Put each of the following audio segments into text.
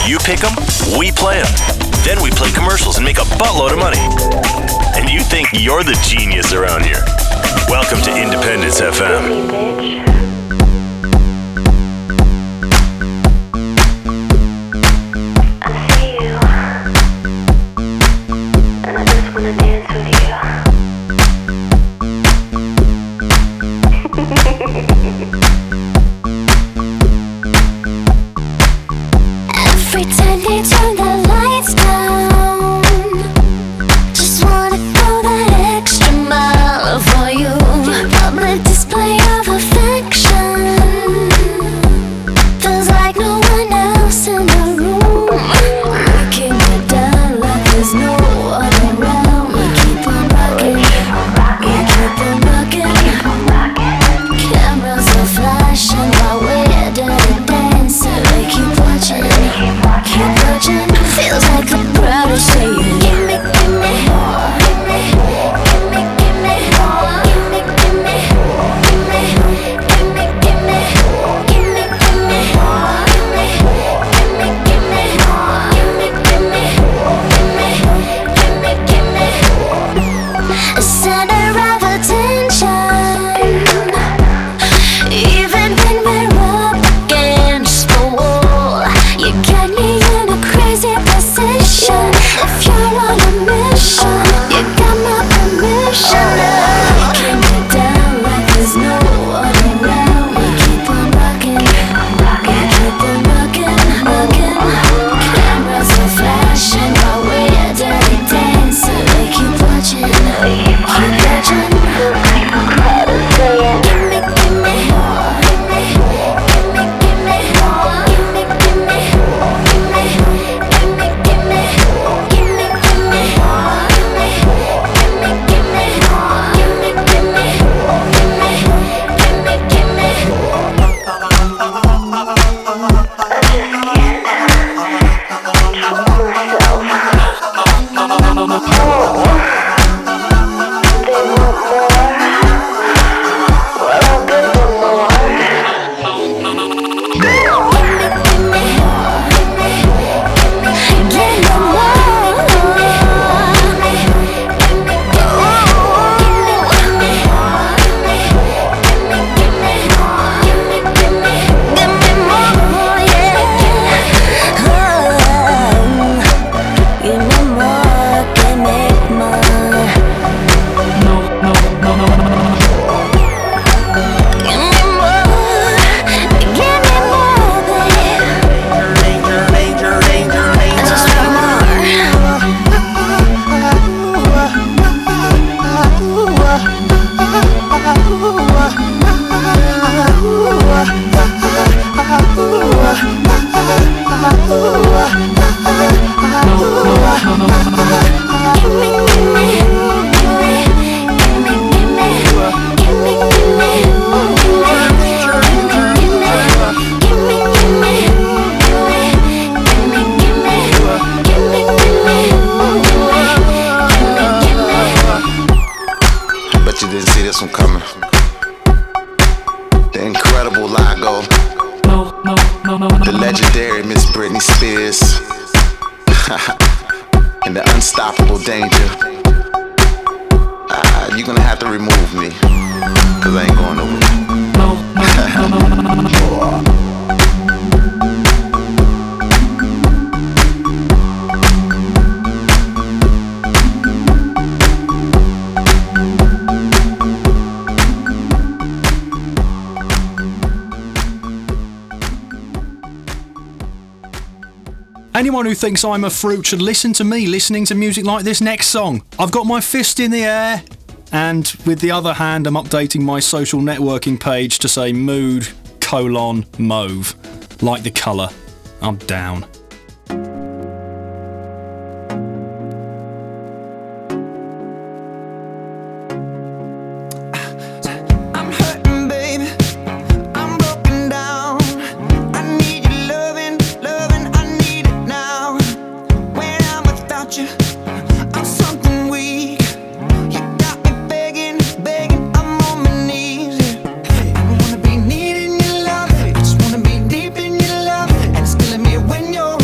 You pick them, we play them. Then we play commercials and make a buttload of money. And you think you're the genius around here. Welcome to Independence FM. Every time they turn the lights down, just wanna go that extra mile for you. Public display of affection feels like no one else in the room. Looking it down like there's no one around. We keep on rocking, we keep on rocking. Cameras are flashing while we're dirty dancing. We keep watching. Keep watching. Feels like the crowd is saying, give me, give me more. Give me, give me, give me more. Give me, give me, give me, give me, give me, give me, give me more. Give me, give me, give me more. Give me, give me, give me, give me, give me. A center of attention. Even when we're up against the wall, you got me in a crazy position. If you're on a mission, you got my permission. Looking me down like there's no one around. We keep on rocking, we keep on rocking, rocking. Cameras are flashing while we're dirty dancing. We keep watching, we keep watching. Like the crowd is saying, give me, give me more. Give me, give me, give me more. Give me, give me, give me, give me, give me, give me, give me more. Give me, give me, give me more. Give me, give me, give me, give me, give me. Bet you didn't see this one coming. The incredible Lago. The legendary Miss Britney Spears. And the unstoppable Danger. You're gonna have to remove me, cause I ain't going nowhere. Anyone who thinks I'm a fruit should listen to me listening to music like this next song. I've got my fist in the air, and with the other hand I'm updating my social networking page to say mood:*mauve. Like the colour. I'm down. When you're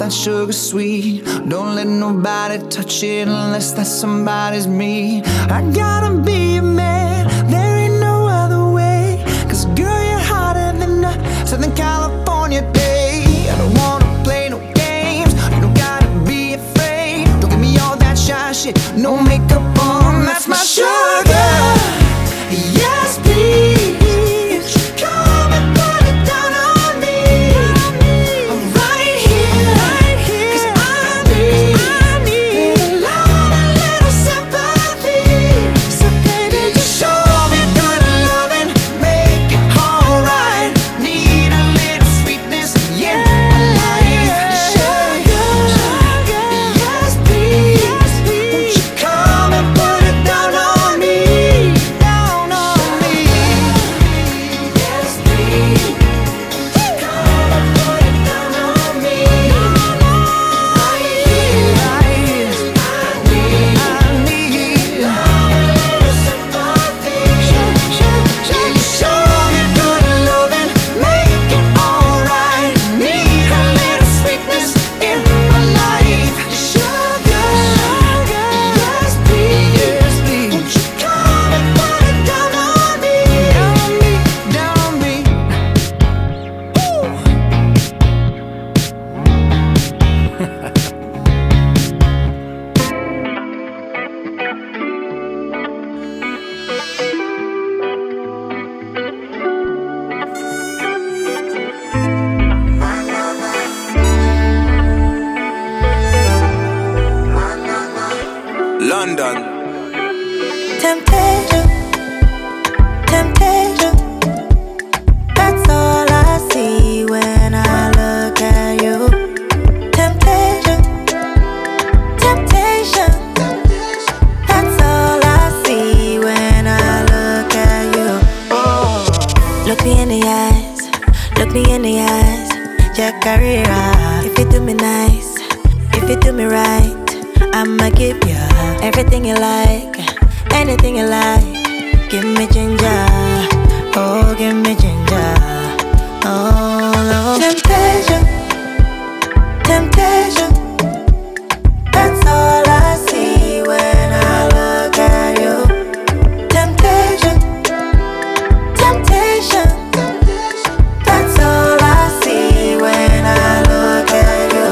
that sugar sweet. Don't let nobody touch it unless that somebody's me. I gotta be a man, there ain't no other way. Cause girl, you're hotter than a Southern California day. I don't wanna play no games, you don't gotta be afraid. Don't give me all that shy shit, no makeup on, that's my sugar. Yes, please. Come and put it down on me. I'm right here, 'cause I need a love, a little sympathy. So baby, just show me good loving, make it alright. Need a little sweetness in my life. Sugar, yes please. Won't you come and put it down on me? Down on me. Yes please. Come and put it down on me. Right here, I need a little sympathy. Show me good loving, make it alright. Need a little sweetness in my life. Sugar, yes please. Won't you come and put it down on me? Down on me. London. Temptation, temptation. That's all I see when I look at you. Temptation, temptation. That's all I see when I look at you. Look me in the eyes, look me in the eyes. Jack Carrera. If you do me nice, if you do me right, I'ma give you everything you like, anything you like. Give me ginger, oh give me ginger. Oh no. Temptation, temptation. That's all I see when I look at you. Temptation, temptation. That's all I see when I look at you.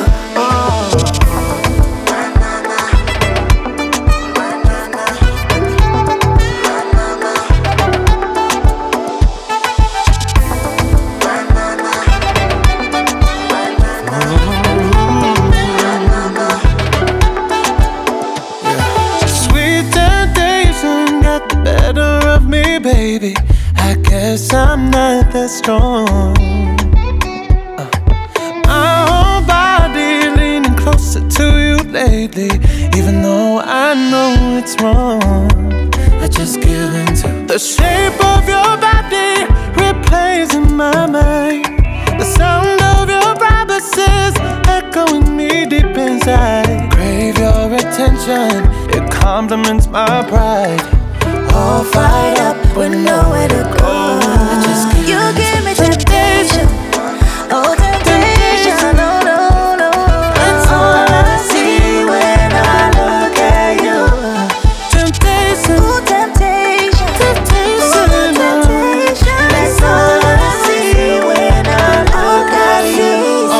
Sweet temptation got the better of me, baby. I guess I'm not that strong. My whole body leaning closer to you lately, even though I know it's wrong. I just give in to the shape of your body, replays in my mind. The sound of your promises echoing me deep inside. Crave your attention, it compliments my pride. All fired up with nowhere to go. I just you give me temptation, oh temptation, no no no. That's all I see when I look at you. Temptation, Ooh temptation, temptation, ooh temptation. That's all I see when I look at you.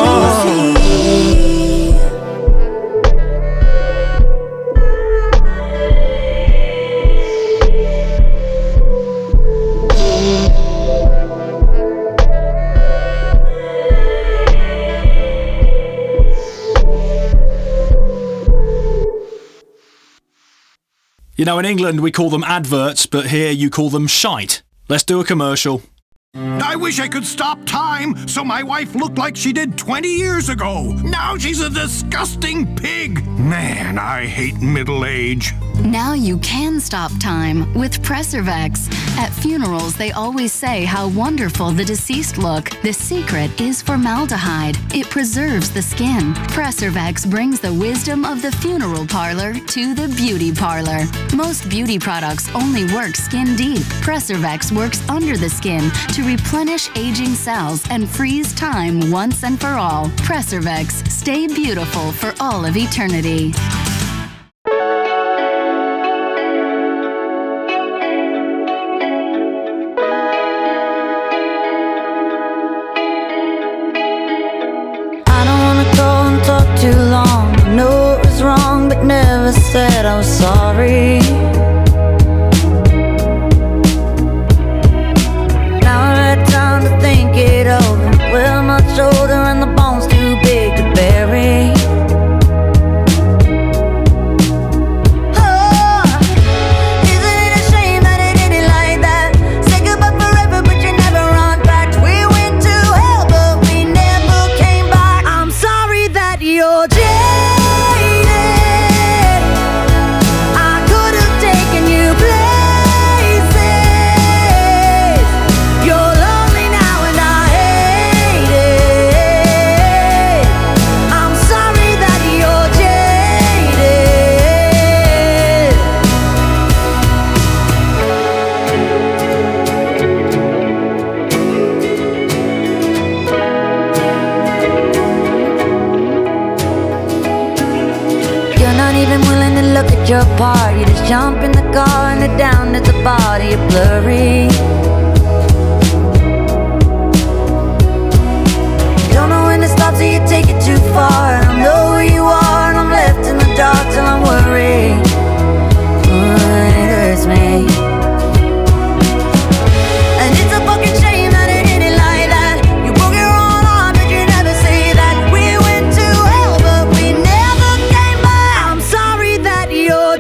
You know, in England we call them adverts, but here you call them shite. Let's do a commercial. I wish I could stop time so my wife looked like she did 20 years ago. Now she's a disgusting pig. Man, I hate middle age. Now you can stop time with Preservex. At funerals, they always say how wonderful the deceased look. The secret is formaldehyde. It preserves the skin. Preservex brings the wisdom of the funeral parlor to the beauty parlor. Most beauty products only work skin deep. Preservex works under the skin to replenish aging cells and freeze time once and for all. Preservex. Stay beautiful for all of eternity. Too long, I know it was wrong, but never said I was sorry. Now I've had time to think it over. We're much older and the bone's too big to bury. Your part, you just jump in the car and head down to the body, you're blurry. You don't know when to stop, so you take it too far. And I know where you are, and I'm left in the dark till I'm worried. And it hurts me. And it's a fucking shame that it ended like that. You broke your own heart, but you never say that. We went to hell, but we never came back. I'm sorry that you're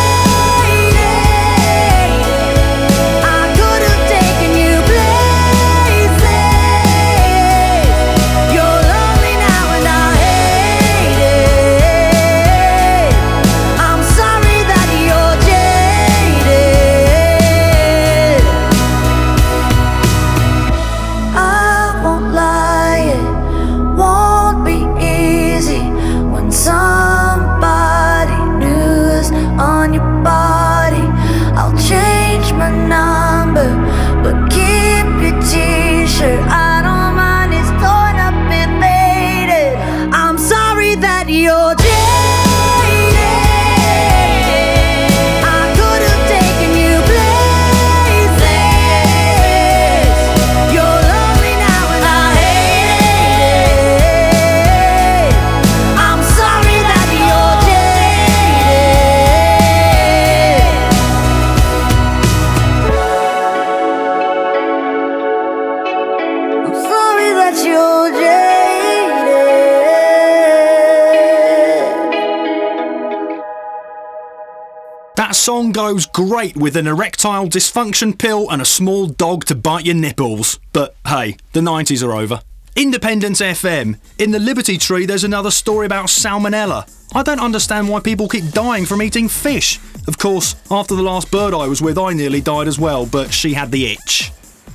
That song goes great with an erectile dysfunction pill and a small dog to bite your nipples. But hey, the 90s are over. Independence FM. In the Liberty Tree there's another story about salmonella. I don't understand why people keep dying from eating fish. Of course, after the last bird I was with I nearly died as well, but she had the itch.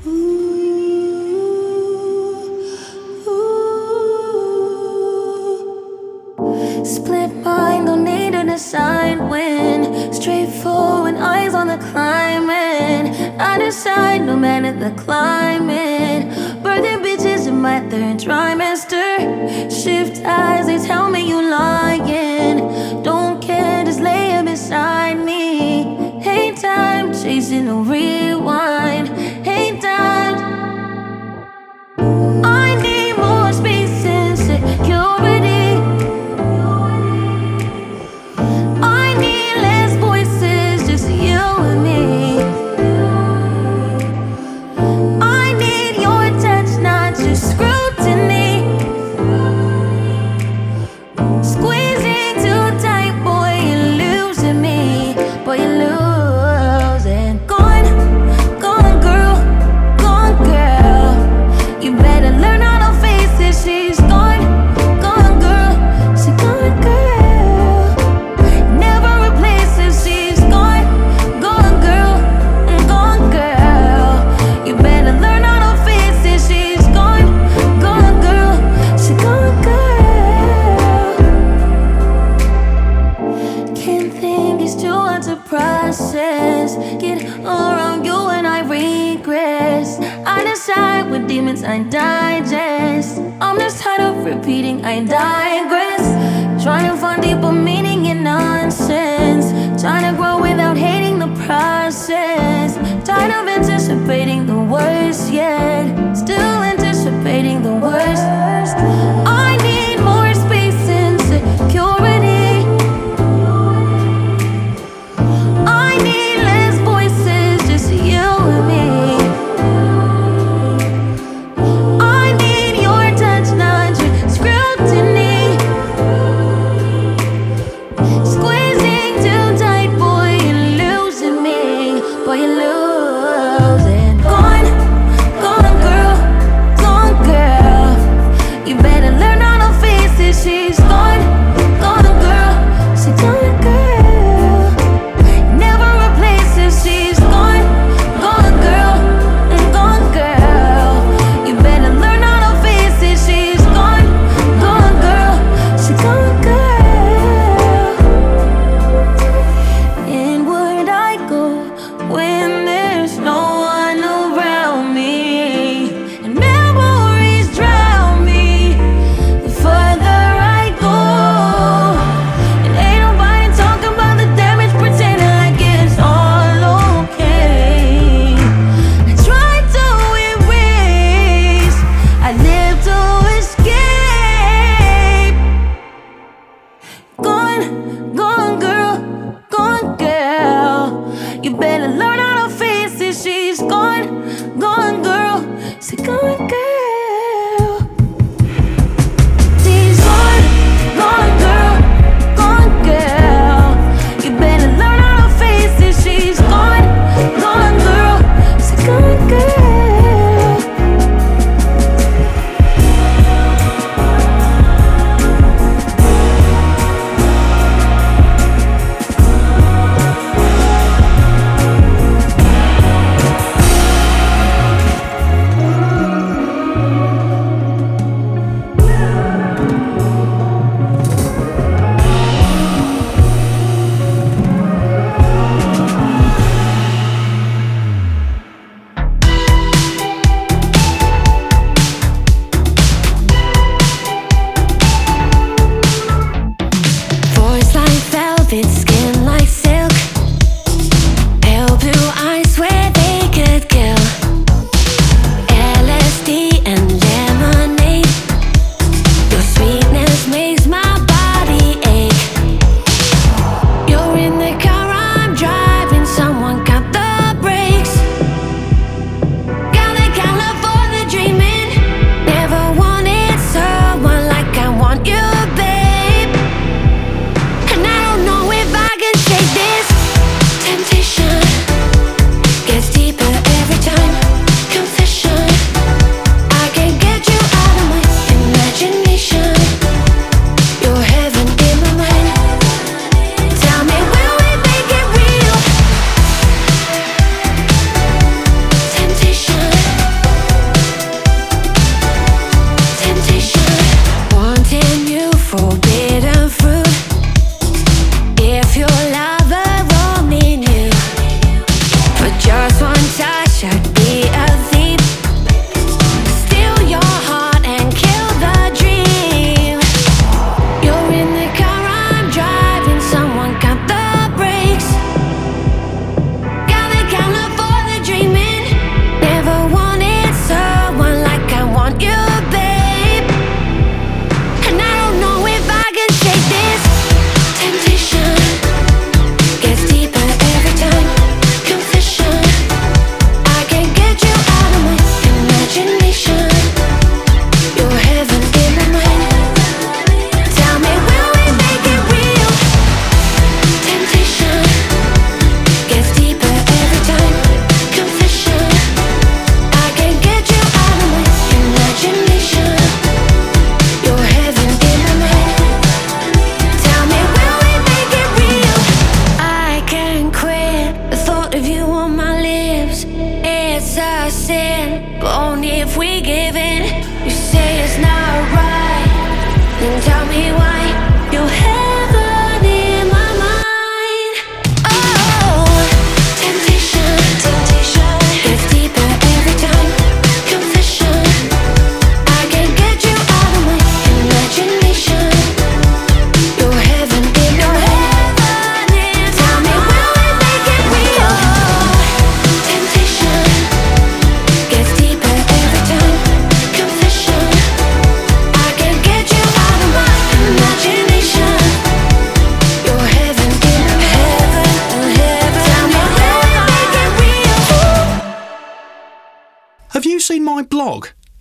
Split mind, don't need to decide when. Straightforward, eyes on the climbing. I decide no matter the climate. Birthing bitches in my third trimester. Shift eyes, they tell me you lying. Don't care, just lay it beside me. Hate time, chasing a rewind. Hate time. I need more space and security. Scrutiny. Squeeze digest. I'm just tired of repeating, I digress. Trying to find deeper meaning in nonsense. Trying to grow without hating the process. Tired of anticipating the worst yet. Still anticipating the worst. I need more space and security. I need less voices, just you and me. I need your touch, not your scrutiny. Squeezing too tight, boy, you're losing me. Boy, you're losing. Gone, gone girl.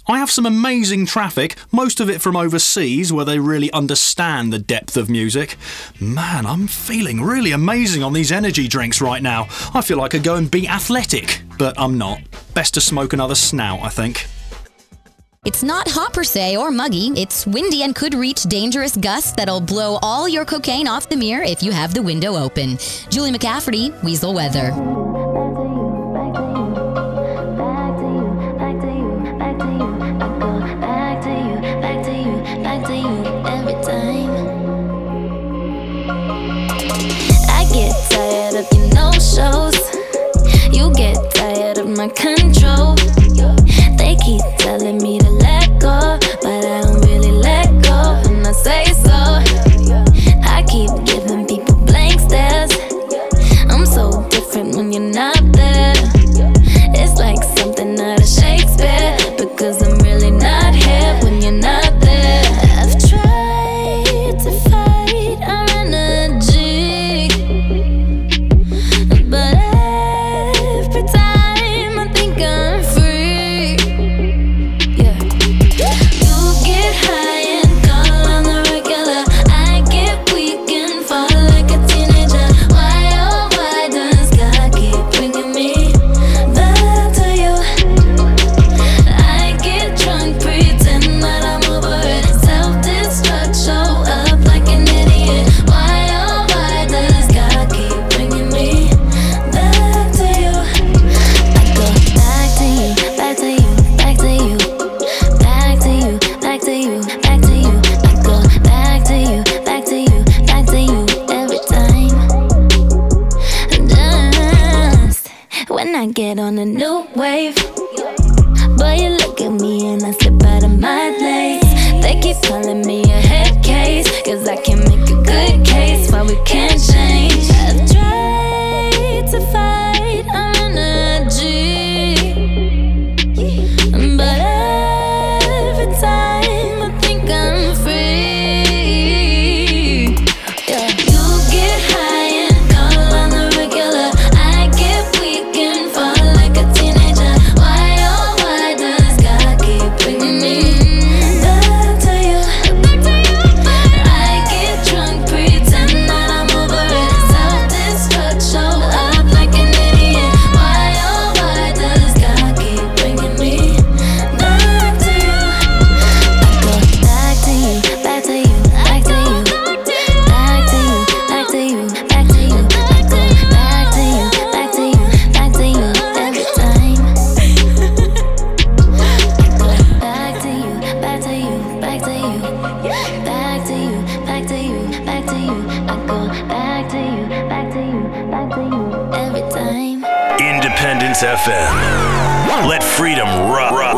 I have some amazing traffic, most of it from overseas where they really understand the depth of music. Man, I'm feeling really amazing on these energy drinks right now. I feel like I could go and be athletic, but I'm not. Best to smoke another snout, I think. It's not hot per se or muggy. It's windy and could reach dangerous gusts that'll blow all your cocaine off the mirror if you have the window open. Julie McCafferty, Weasel Weather. Shows. You get tired of my control. They keep telling me to let go, but I don't really let go. And I say so. I keep giving people blank stares. I'm so different when you're not there. It's like something out of Shakespeare, because I'm really not here when you're not there. I've tried to fight our energy, but every time I think I'm free, yeah. You get high and call on the regular. I get weak and fall like a teenager. Why, oh why does God keep bringing me back to you? I get drunk, pretend that I'm over it. Self-destruct, show up like an idiot. Why, oh why does God keep bringing me back to you? I go back to you, back to you, back to you, back to you, back to you, back to you. I go back to you, back to you, back to you every time. Just when I get on a new wave, boy, you look at me and I slip out of my place. They keep calling me a head case, cause I can make a good case why we can't change. I've tried to fight our energy, but every time I think I'm free, yeah. You get high and call on the regular. I get weak and fall like a teenager. Why, oh why does God keep bringing me back to you? I get drunk, pretend that I'm over it. Self-destruct, show up like an idiot. Why, oh why does God keep bringing me back to you? I go back to you, back to you, back to you, back to you, back to you, back to you. I go back to you, back to you, back to you every time. I go back to you, back to you, back to you, back to you, back to you, back to you. I go back to you, back to you, back to you every time. Independence FM. Let freedom rock.